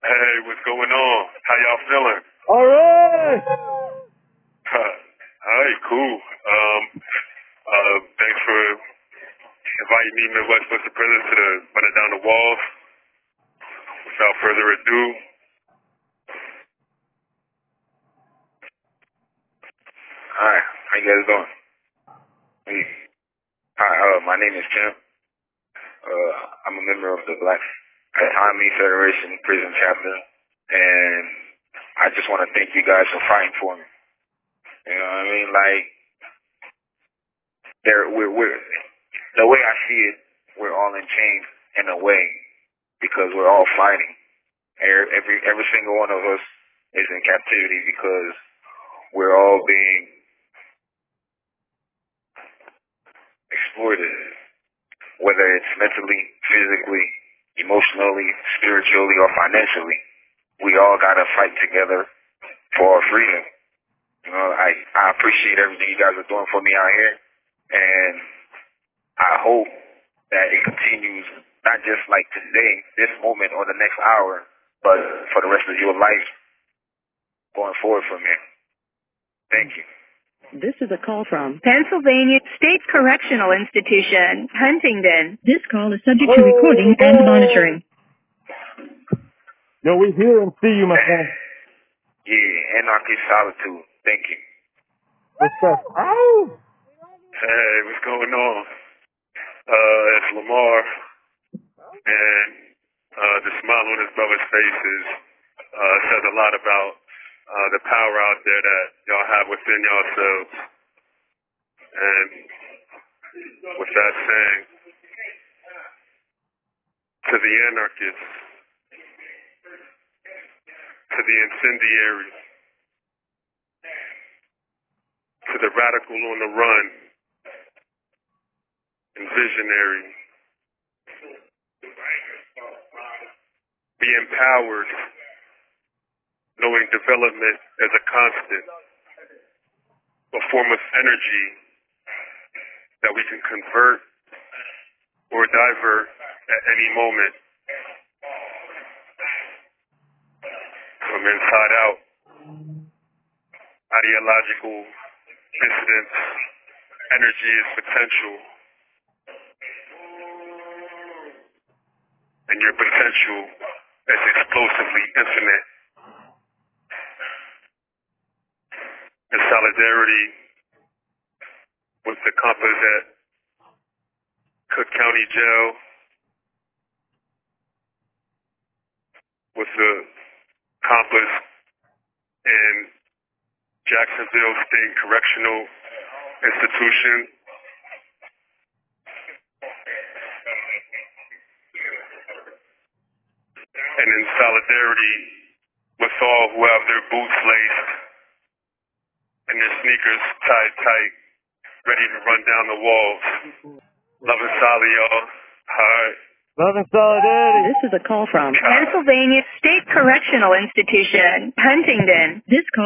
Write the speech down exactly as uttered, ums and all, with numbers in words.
Hey, what's going on? How y'all feeling? All right. All right, cool. Um, uh, thanks for inviting me, Midwest Mister President, to the Running Down the Walls. Without further ado, Hi, how you guys doing? Hey. Hi, uh, my name is Tim. Uh, I'm a member of the Black Autonomy Federation Prison Chapter, and I just want to thank you guys for fighting for me. You know what I mean? Like, there, we're, we're, the way I see it, we're all in chains in a way because we're all fighting. Every, every single one of us is in captivity because we're all being exploited, whether it's mentally, physically, emotionally, spiritually, or financially. We all gotta fight together for our freedom. You know, I, I appreciate everything you guys are doing for me out here, and I hope that it continues, not just like today, this moment, or the next hour, but for the rest of your life going forward from here. Thank you. This is a call from Pennsylvania State Correctional Institution, Huntingdon. This call is subject to recording and monitoring. Yo, we hear and see you, my friend. Yeah, anarchy, solitude. Thank you. Respect. Ow! hey, what's going on? Uh, it's Lamar, and uh, the smile on his brother's face is, uh, says a lot about uh, the power out there that y'all have within yourselves. And with that saying, to the anarchists, to the incendiaries, to the radical on the run, and visionary, be empowered, knowing development as a constant, a form of energy that we can convert or divert at any moment, from inside out. Ideological dissidence, energy is potential, and your potential is explosively infinite. In solidarity with the compass at Cook County Jail, with the compass in Jacksonville State Correctional Institution, and in solidarity with all who have their boots laced and their sneakers tied tight, ready to run down the walls. Love and solid, y'all. All right. Love and solidarity. This is a call from Pennsylvania State Correctional Institution, Huntingdon. This call